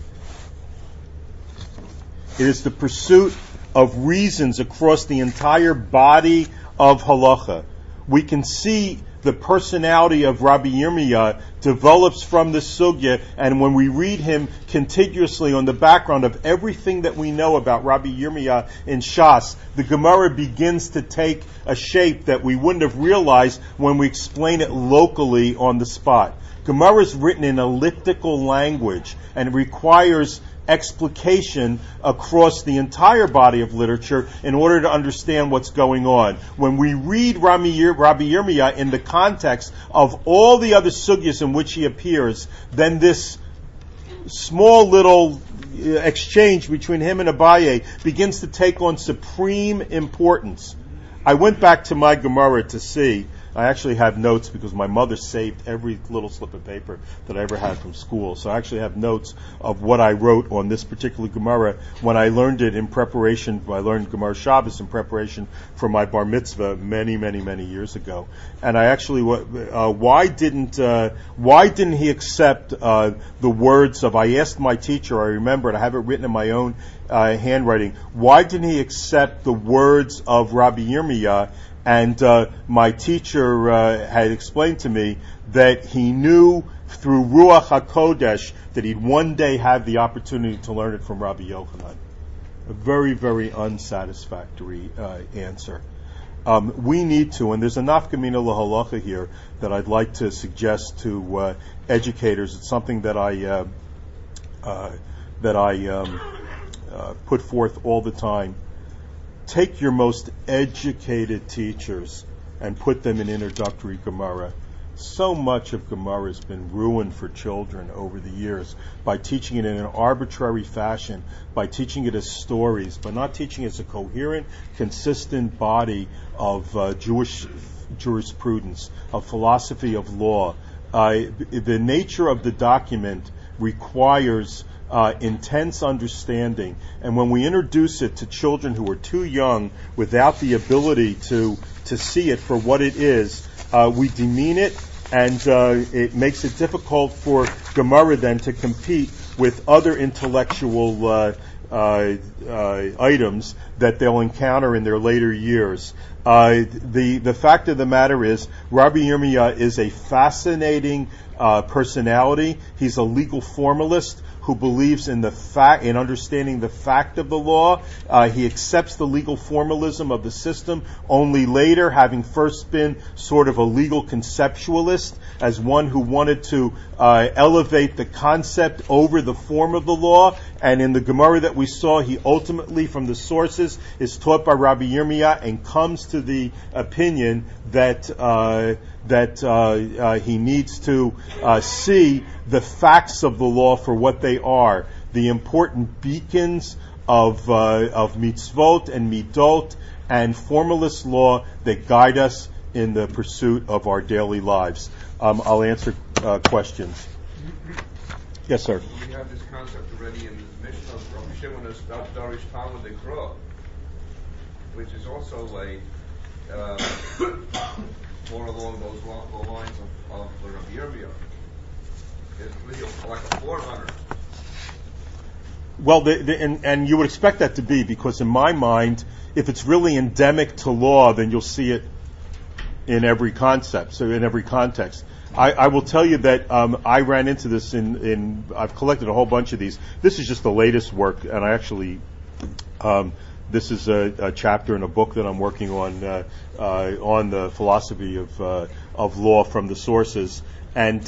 It is the pursuit of reasons across the entire body of halacha. We can see the personality of Rabbi Yirmiyah develops from the sugya, and when we read him contiguously on the background of everything that we know about Rabbi Yirmiyah in Shas, the Gemara begins to take a shape that we wouldn't have realized when we explain it locally on the spot. Gemara is written in elliptical language and requires explication across the entire body of literature in order to understand what's going on. When we read Rabbi Yirmiyah in the context of all the other sugyas in which he appears, then this small little exchange between him and Abaye begins to take on supreme importance. I went back to my Gemara to see. I actually have notes because my mother saved every little slip of paper that I ever had from school. So I actually have notes of what I wrote on this particular Gemara when I learned it in preparation. I learned Gemara Shabbos in preparation for my bar mitzvah many, many, many years ago. And I actually, why didn't he accept the words of? I asked my teacher. I remembered. I have it written in my own handwriting. Why didn't he accept the words of Rabbi Yirmiyah? And my teacher had explained to me that he knew through Ruach HaKodesh that he'd one day have the opportunity to learn it from Rabbi Yochanan. A very, very unsatisfactory answer. We need to, and there's a nafkamina lahalacha here that I'd like to suggest to educators. It's something that I put forth all the time. Take your most educated teachers and put them in introductory Gemara. So much of Gemara has been ruined for children over the years by teaching it in an arbitrary fashion, by teaching it as stories, but not teaching it as a coherent, consistent body of Jewish jurisprudence, of philosophy of law. The nature of the document requires intense understanding, and when we introduce it to children who are too young without the ability to see it for what it is, we demean it, and it makes it difficult for Gemara then to compete with other intellectual items that they'll encounter in their later years. The fact of the matter is, Rabbi Yirmiyah is a fascinating personality. He's a legal formalist who believes in in understanding the fact of the law. He accepts the legal formalism of the system only later, having first been sort of a legal conceptualist, as one who wanted to elevate the concept over the form of the law. And in the Gemara that we saw, he ultimately, from the sources, is taught by Rabbi Yirmiyah and comes to the opinion that he needs to see the facts of the law for what they are, the important beacons of mitzvot and midot and formalist law that guide us in the pursuit of our daily lives. I'll answer questions. Yes, sir. We have this concept already in the Mishnah from Shimon Darish Talmud Ekra, which is also more along those lines of Rabbi Yirmiyah. It's really like a forerunner. Well, and you would expect that to be, because in my mind, if it's really endemic to law, then you'll see it in every concept, so in every context. I will tell you that I ran into this I've collected a whole bunch of these. This is just the latest work, and I actually, this is a chapter in a book that I'm working on the philosophy of law from the sources. And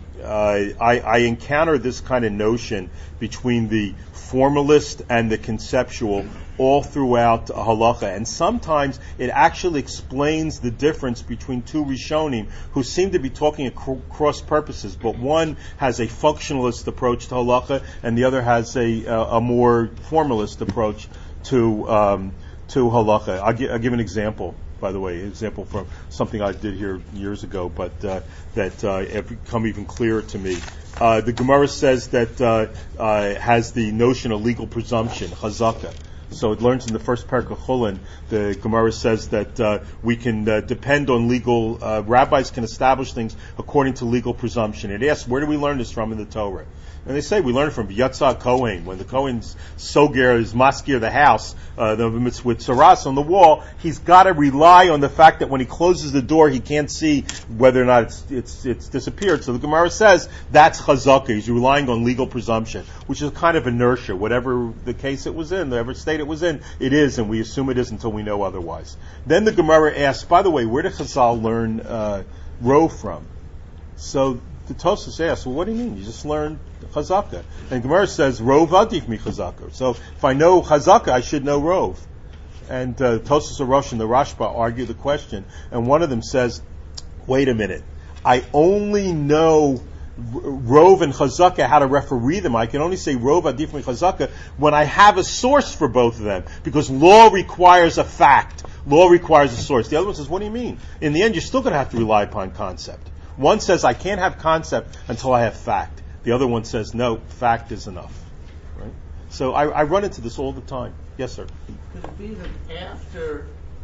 I encounter this kind of notion between the formalist and the conceptual all throughout halacha, and sometimes it actually explains the difference between two Rishonim who seem to be talking across purposes, but one has a functionalist approach to halacha and the other has a more formalist approach to halacha. I'll give an example. By the way, example from something I did here years ago, but that have become even clearer to me. The Gemara says that has the notion of legal presumption, chazaka. So it learns in the first parak of Chulin, the Gemara says that we can depend on legal, rabbis can establish things according to legal presumption. It asks, where do we learn this from in the Torah? And they say we learn it from Yatzah Kohen. When the Kohen's Soger is maskir the house, with saras on the wall, he's got to rely on the fact that when he closes the door, he can't see whether or not it's disappeared. So the Gemara says that's chazakah. He's relying on legal presumption, which is kind of inertia. Whatever the case it was in, whatever state it was in, it is, and we assume it is until we know otherwise. Then the Gemara asks, by the way, where did Chazal learn rov from? So the Tosfos asks, well, what do you mean? You just learned chazaka. And Gemara says, rov adif mi chazaka. So if I know chazaka, I should know rov. And Tosfos Rosh and the Rashba argue the question, and one of them says, wait a minute, I only know rov and chazaka, how to referee them. I can only say rov adif mi chazaka when I have a source for both of them, because law requires a fact. law requires a source. The other one says, what do you mean? In the end, you're still going to have to rely upon concept. One says, I can't have concept until I have fact. The other one says, no, fact is enough. Right? So I run into this all the time. Yes, sir. Could it be that after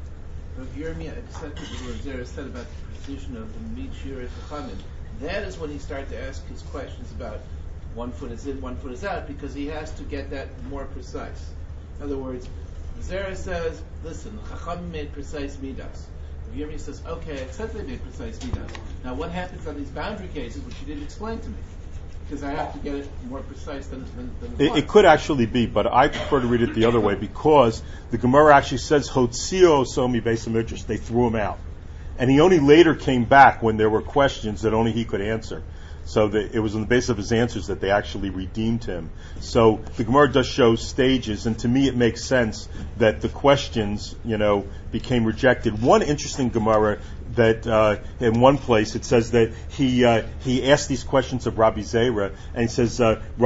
Rav Yirmiyah accepted what Zera said about the precision of the Mitzvah Chachamim, that is when he started to ask his questions about 1 foot is in, 1 foot is out, because he has to get that more precise. In other words, Zera says, listen, Chachamim made precise midas. Rav Yirmiyah says, okay, I accept they made precise midas. Now what happens on these boundary cases, which you didn't explain to me? Because I have to get it more precise than it could actually be, but I prefer to read it the other way because the Gemara actually says Hotzio Somi Beis Midrash. They threw him out, and he only later came back when there were questions that only he could answer. So it was on the basis of his answers that they actually redeemed him. So the Gemara does show stages, and to me it makes sense that the questions, became rejected. One interesting Gemara that in one place it says that he asked these questions of Rabbi Zera, and it says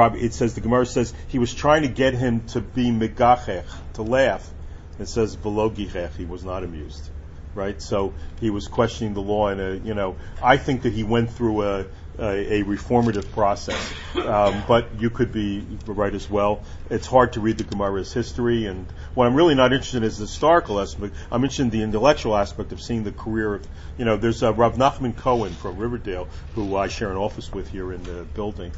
the Gemara says he was trying to get him to be megachech, to laugh. It says below gichech, he was not amused, right? So he was questioning the law, and I think that he went through a reformative process, but you could be right as well. It's hard to read the Gemara's history, and what I'm really not interested in is the historical aspect. I'm interested in the intellectual aspect of seeing the career of, there's Rav Nachman Cohen from Riverdale, who I share an office with here in the building.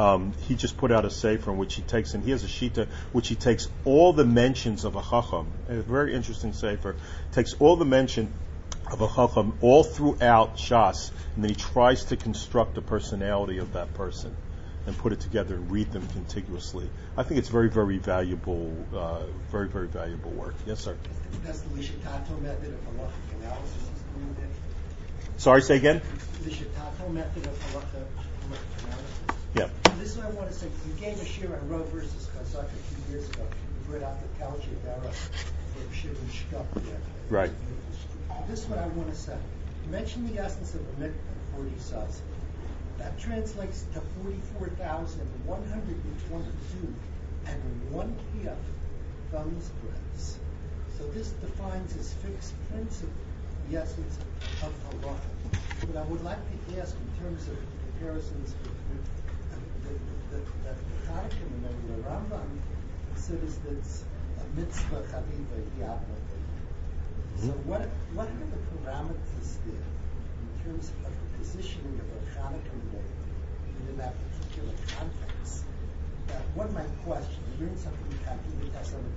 He just put out a sefer in which he takes, and he has a shita which he takes all the mentions of a chacham, a very interesting sefer, takes all the mention of a chacham all throughout Shas, and then he tries to construct the personality of that person and put it together and read them contiguously. I think it's very, very valuable, very, very valuable work. Yes, sir. That's the Lishitato method of halachic analysis he's doing there. Sorry, say again? The Lishitato method of halachic analysis. Yeah. This is what I want to say. You gave a shir on Roe versus Chazak a few years ago. You brought out the Kalchi Dara for Shir and Shkop. Right. This is what I want to say. You mentioned the essence of a mikveh, 40 sas. That translates to 44,122 and 1 kiyaf thumbs breadths. So this defines as fixed principle the essence of halacha. But I would like to ask in terms of comparisons with the Chanukah, remember the Rambam considers this a mitzvah chaviva yavna. So what are the parameters there in terms of the positioning of a Chanukah in that particular context? One might question, you learn something you can't even test on the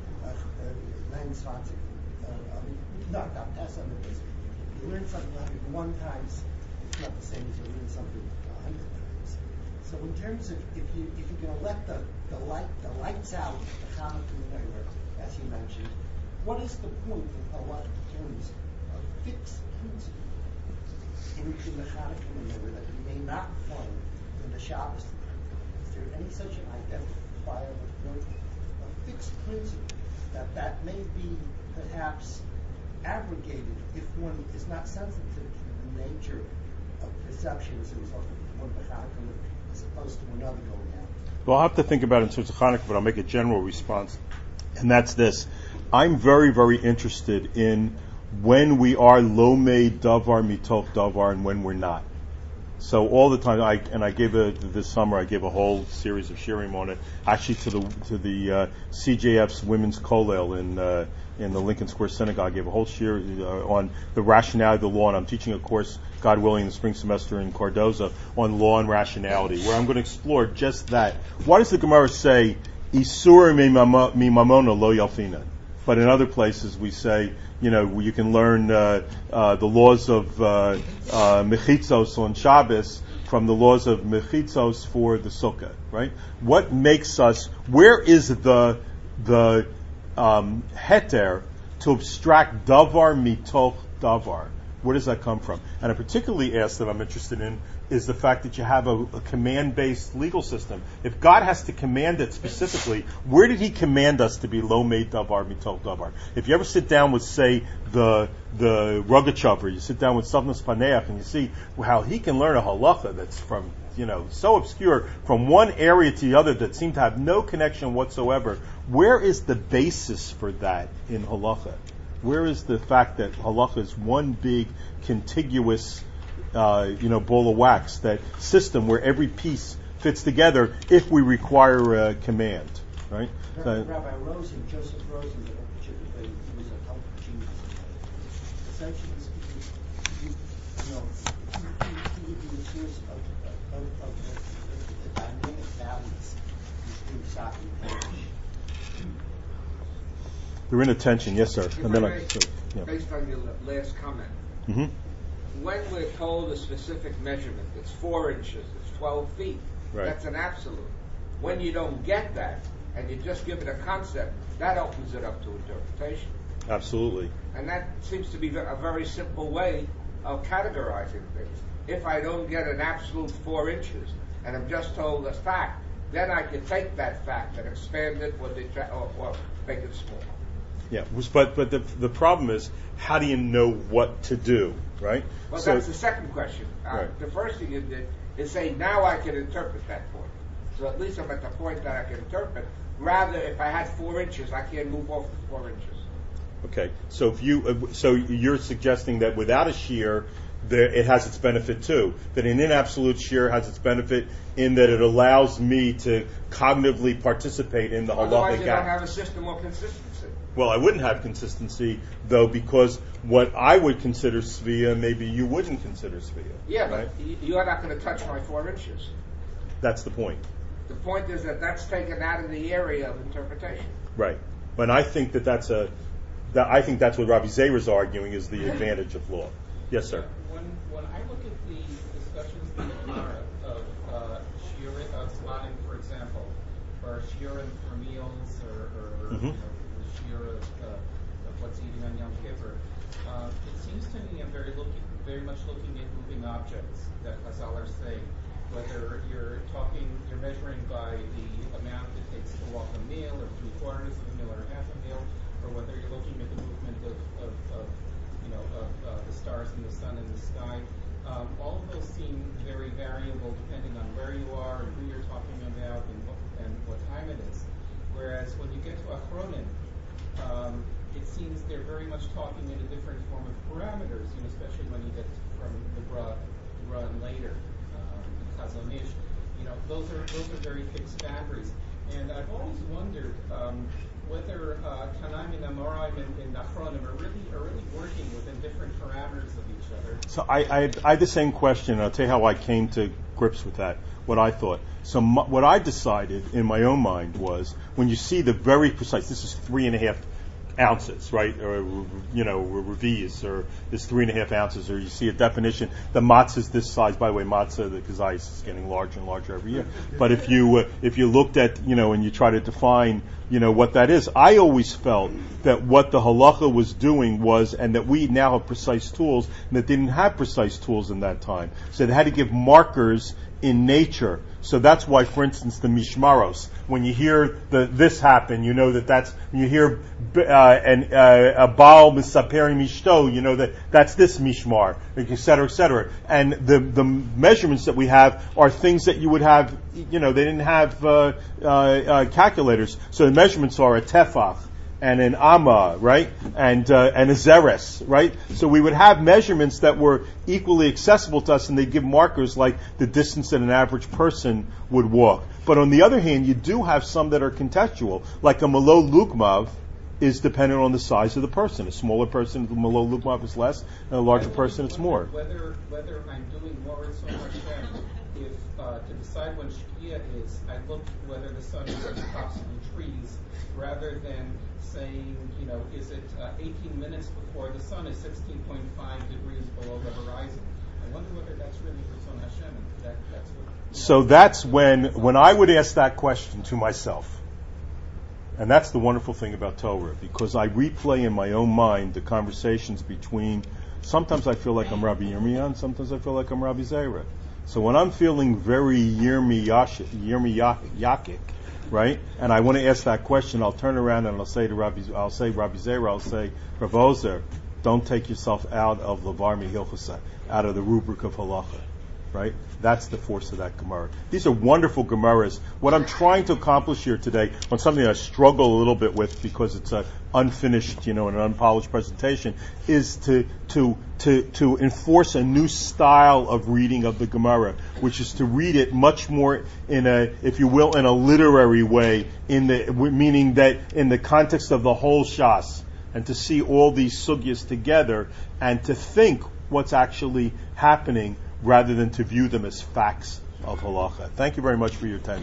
not test on the business. You learn something 101 times, it's not the same as you learn something 100 times. So in terms of if you're going to let the lights out of the Chanukah, as you mentioned, what is the point in halachic terms of fixed principles in the Chanukah that you may not find in the Shabbos? Is there any such an identifiable point of fixed principle that may be perhaps abrogated if one is not sensitive to the nature of perception as a result of one Chanukah as opposed to another going out? Well, I'll have to think about it in terms of Chanukah, but I'll make a general response, and that's this. I'm very, very interested in when we are lomed davar mitoch davar and when we're not. So all the time, I gave this summer I gave a whole series of shirim on it, actually to the CJF's women's kollel in the Lincoln Square Synagogue. I gave a whole shir on the rationality of the law, and I'm teaching a course, God willing, in the spring semester in Cardozo on law and rationality, where I'm going to explore just that. Why does the Gemara say isur mi mamona lo yalfina? But in other places we say, you can learn the laws of mechitzos on Shabbos from the laws of mechitzos for the sukkah, right? What makes us? Where is the heter to abstract davar mitoch davar? Where does that come from? And I particularly ask that I'm interested in is the fact that you have a command-based legal system. If God has to command it specifically, where did He command us to be lo meit davar mitoch davar? If you ever sit down with, say, the Rogachover, you sit down with Savnas Paneach, and you see how he can learn a halacha that's from so obscure from one area to the other that seem to have no connection whatsoever. Where is the basis for that in halacha? Where is the fact that halacha is one big contiguous, ball of wax, that system where every piece fits together if we require a command, right? Rabbi Rosen, Joseph Rosen, particularly, he was a help genius. Essentially speaking, he would be the source of the dynamic balance between Psak and Kodesh. They're in attention, yes, sir. Based on your last comment, when we're told a specific measurement, it's 4 inches, it's 12 feet, right, that's an absolute. When you don't get that, and you just give it a concept, that opens it up to interpretation. Absolutely. And that seems to be a very simple way of categorizing things. If I don't get an absolute 4 inches, and I'm just told a fact, then I can take that fact and expand it or make it small. Yeah, but the problem is, how do you know what to do, right? Well, that's the second question. Right. The first thing you did is say, now I can interpret that point. So at least I'm at the point that I can interpret. Rather, if I had 4 inches, I can't move off the 4 inches. Okay, so you're suggesting that without a shear, it has its benefit too. That an absolute shear has its benefit in that it allows me to cognitively participate in the halachic act. Otherwise, you don't have a system of consistency. Well, I wouldn't have consistency, though, because what I would consider svia, maybe you wouldn't consider svia. Yeah, right? but you're not going to touch my 4 inches. That's the point. The point is that that's taken out of the area of interpretation. Right. And I think that's what Rabbi Zera is arguing is the advantage of law. Yes, sir. When I look at the discussions in the Gemara of shiurim of Zmanim, for example, or shiurim for meals, or the shiur of what's eating on Yom Kippur, it seems to me I'm very much looking at moving objects that Chazal are saying. Whether you're measuring by the amount it takes to walk a meal, or 3/4 of a meal, or half a meal, or whether you're looking at the movement of the stars and the sun in the sky. All of those seem very variable depending on where you are and who you're talking about and what time it is. Whereas when you get to Achronim, it seems they're very much talking in a different form of parameters, especially when you get from the Gra and later. Chazonish, those are very fixed boundaries, and I've always wondered whether Tanaim and Amoraim and Achronim are really working within different parameters of each other. So I had the same question, and I'll tell you how I came to grips with that. What I thought. So what I decided in my own mind was when you see the very precise. This is 3.5 ounces, right? Or revius, or this 3.5 ounces, or you see a definition. The matzah is this size. By the way, matzah, the kazais is getting larger and larger every year. But if you looked at, and you try to define, what that is, I always felt that what the halacha was doing was, and that we now have precise tools, and that they didn't have precise tools in that time. So they had to give markers in nature. So that's why, for instance, the mishmaros, when you hear this happen, that's when you hear a baal misaperi mishto, that's this mishmar, et cetera, et cetera. And the measurements that we have are things that you would have, they didn't have calculators. So the measurements are a tefach and an amma, right? And a zeres, right? So we would have measurements that were equally accessible to us, and they give markers like the distance that an average person would walk. But on the other hand, you do have some that are contextual, like a malo lugmav is dependent on the size of the person. A smaller person, the malo lugmav is less, and a larger person, it's more. Whether I'm doing more or so much then, if to decide when Shkia is, I look whether the sun is at the tops of the trees, rather than saying, is it 18 minutes before the sun is 16.5 degrees below the horizon? I wonder whether that's really Ratzon Hashem. That's what. So that's when I would ask that question to myself. And that's the wonderful thing about Torah, because I replay in my own mind the conversations between, sometimes I feel like I'm Rabbi Yirmiyah, and sometimes I feel like I'm Rabbi Zera. So when I'm feeling very Yirmiyakic, right, and I want to ask that question, I'll turn around and I'll say Rabbi Zera, I'll say, Rav Ozer, don't take yourself out of Lavar Mihilchasa, out of the rubric of halacha. right? That's the force of that Gemara. These are wonderful Gemaras. What I'm trying to accomplish here today, on something I struggle a little bit with because it's an unfinished, and an unpolished presentation, is to enforce a new style of reading of the Gemara, which is to read it much more in a, if you will, in a literary way, meaning that in the context of the whole Shas, and to see all these sugyas together, and to think what's actually happening rather than to view them as facts of halacha. Thank you very much for your attention.